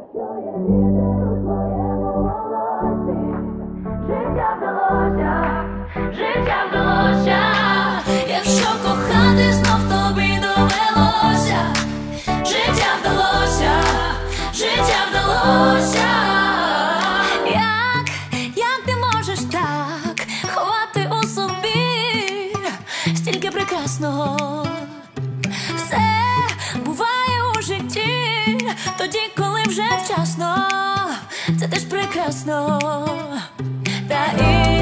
Чує вітер у твоєму волосі. Життя вдалося, життя вдалося. Якщо кохати знов тобі довелося. Життя вдалося, життя вдалося. Як ти можеш так ховати у собі стільки прекрасного? Все буває у житті тоді, коли вже вчасно. Це теж прекрасно. Та і